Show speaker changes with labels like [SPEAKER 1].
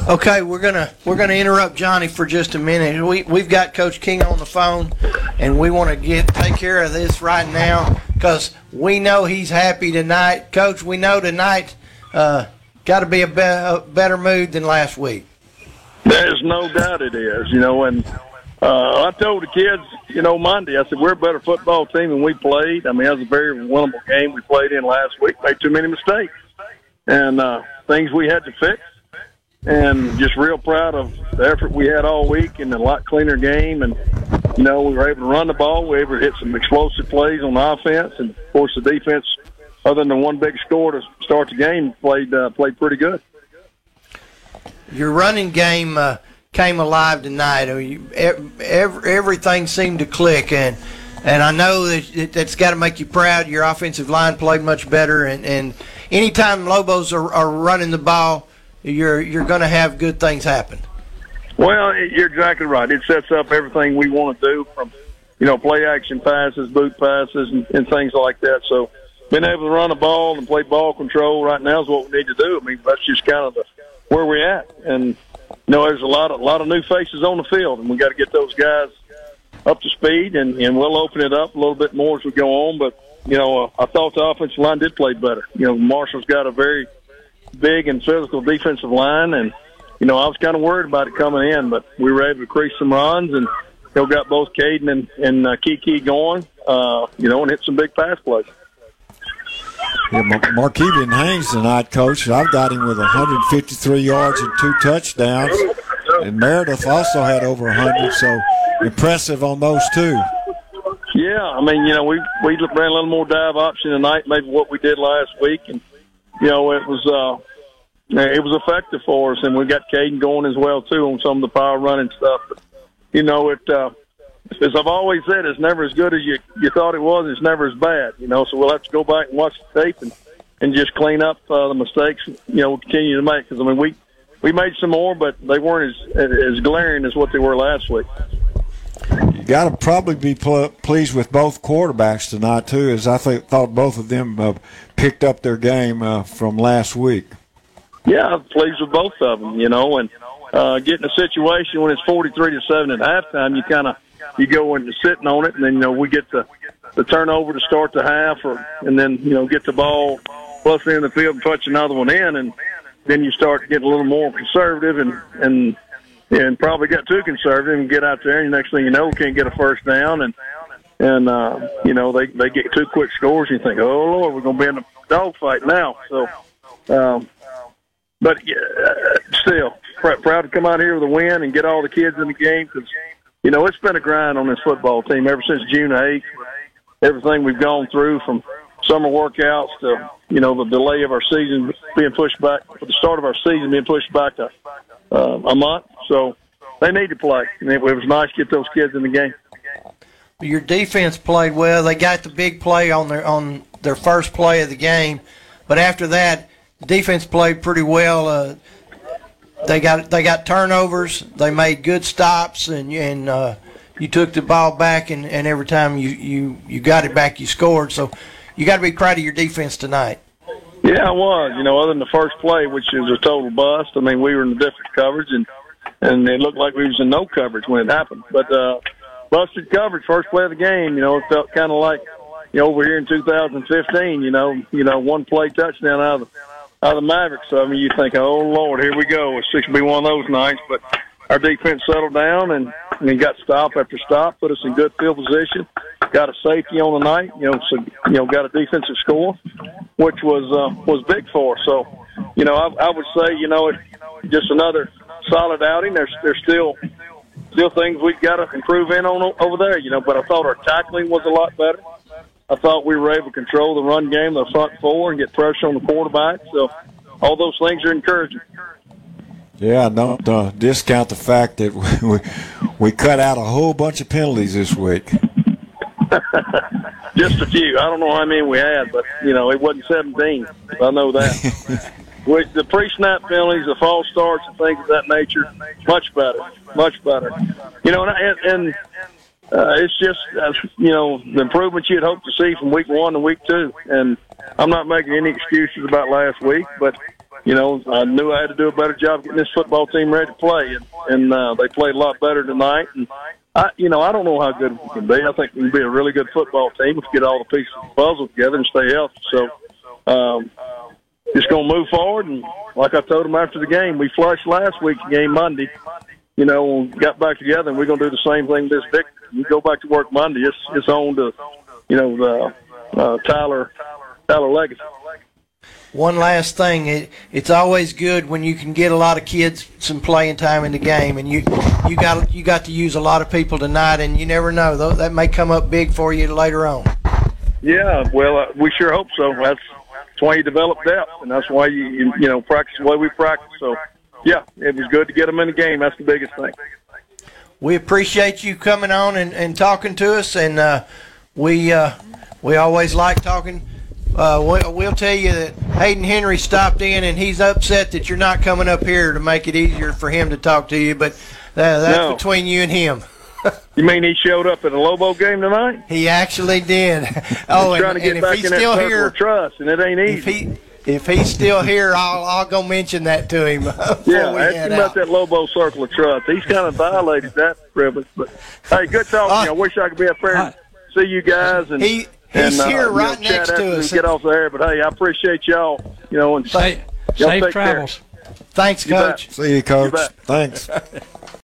[SPEAKER 1] Okay, we're gonna interrupt Johnny for just a minute. We've got Coach King on the phone, and we want to take care of this right now because we know he's happy tonight. Coach, we know tonight got to be a better mood than last week.
[SPEAKER 2] There's no doubt it is. And I told the kids, Monday, I said, we're a better football team than we played. I mean, that was a very winnable game we played in last week. Made too many mistakes and things we had to fix. And just real proud of the effort we had all week and a lot cleaner game. And, we were able to run the ball. We were able to hit some explosive plays on offense. And, of course, the defense, other than one big score to start the game, played pretty good. Your
[SPEAKER 1] running game came alive tonight. Everything seemed to click. And I know that's got to make you proud. Your offensive line played much better. And anytime Lobos are running the ball, you're going to have good things happen.
[SPEAKER 2] Well, you're exactly right. It sets up everything we want to do from, play action passes, boot passes, and things like that. So being able to run the ball and play ball control right now is what we need to do. I mean, that's just kind of where we're at. And, there's a lot of new faces on the field, and we got to get those guys up to speed, and we'll open it up a little bit more as we go on. But, I thought the offensive line did play better. Marshall's got a very big and physical defensive line, and I was kind of worried about it coming in, but we were able to crease some runs, and got both Caden and Kiki going, and hit some big pass plays.
[SPEAKER 3] Yeah, Markevian Haynes tonight, Coach. I've got him with 153 yards and 2 touchdowns, and Meredith also had over 100, so impressive on those two.
[SPEAKER 2] Yeah, I mean, we ran a little more dive option tonight, maybe what we did last week, and it was effective for us, and we got Caden going as well too on some of the power running stuff. But, as I've always said, it's never as good as you thought it was. It's never as bad, So we'll have to go back and watch the tape and just clean up the mistakes. We'll continue to make because we made some more, but they weren't as glaring as what they were last week.
[SPEAKER 3] You got to probably be pleased with both quarterbacks tonight too, as I thought both of them picked up their game from last week.
[SPEAKER 2] Yeah, I'm pleased with both of them, and getting a situation when it's 43-7 at halftime, you go into sitting on it, and then we get the turnover to start the half, and then get the ball plus in the field and touch another one in, and then you start getting a little more conservative and probably got too conservative and get out there, and the next thing you know, can't get a first down, and they get 2 quick scores, and you think, oh Lord, we're going to be in a dogfight now. So, but still proud to come out here with a win and get all the kids in the game because. It's been a grind on this football team ever since June 8th. Everything we've gone through from summer workouts to, the delay of our season being pushed back, the start of our season being pushed back a month. So they need to play. And it was nice to get those kids in the game.
[SPEAKER 1] Your defense played well. They got the big play on their first play of the game. But after that, the defense played pretty well. They got turnovers. They made good stops, and you took the ball back, and every time you got it back, you scored. So you got to be proud of your defense tonight.
[SPEAKER 2] Yeah, I was. Other than the first play, which is a total bust. I mean, we were in a different coverage, and it looked like we was in no coverage when it happened. But busted coverage, first play of the game. It felt kind of like over here in 2015. One play touchdown out of the Mavericks. So, I mean, you think, oh, Lord, here we go. It's going to be one of those nights. But our defense settled down and got stop after stop, put us in good field position, got a safety on the night, got a defensive score, which was big for us. So, I would say, it's just another solid outing. There's still things we've got to improve in on over there, but I thought our tackling was a lot better. I thought we were able to control the run game, the front four, and get pressure on the quarterback. So all those things are encouraging.
[SPEAKER 3] Yeah, don't discount the fact that we cut out a whole bunch of penalties this week.
[SPEAKER 2] Just a few. I don't know how many we had, but, it wasn't 17. I know that. With the pre-snap penalties, the false starts, and things of that nature, much better. It's just, the improvement you'd hope to see from week 1 to week 2. And I'm not making any excuses about last week, but, you know, I knew I had to do a better job getting this football team ready to play, and they played a lot better tonight. And I don't know how good we can be. I think we can be a really good football team if we get all the pieces of the puzzle together and stay healthy. So, just going to move forward. And like I told them after the game, we flushed last week's game Monday. You know, got back together, and we're going to do the same thing this victory. We go back to work Monday. It's on to, you know, Tyler Legacy.
[SPEAKER 1] One last thing, it's always good when you can get a lot of kids some playing time in the game, and you got to use a lot of people tonight, and you never know, that may come up big for you later on.
[SPEAKER 2] Yeah, well, we sure hope so. That's why you develop depth, and that's why you practice the way we practice. So, yeah, it was good to get them in the game. That's the biggest thing.
[SPEAKER 1] We appreciate you coming on and talking to us, and we always like talking. We'll tell you that Hayden Henry stopped in, and he's upset that you're not coming up here to make it easier for him to talk to you, but that's between you and him.
[SPEAKER 2] You mean he showed up at a Lobo game tonight?
[SPEAKER 1] He actually did.
[SPEAKER 2] Oh, trying to get back in that circle of trust, and it ain't easy.
[SPEAKER 1] If he's still here, I'll go mention that to him.
[SPEAKER 2] Yeah, ask him about that Lobo circle of trust. He's kind of violated that privilege. But hey, good talking. I wish I could be up there and see you guys and.
[SPEAKER 1] He's here right next to us.
[SPEAKER 2] Get off the air, but hey, I appreciate y'all. You know, and
[SPEAKER 4] safe travels.
[SPEAKER 1] Thanks, Coach.
[SPEAKER 3] See you, Coach. Thanks.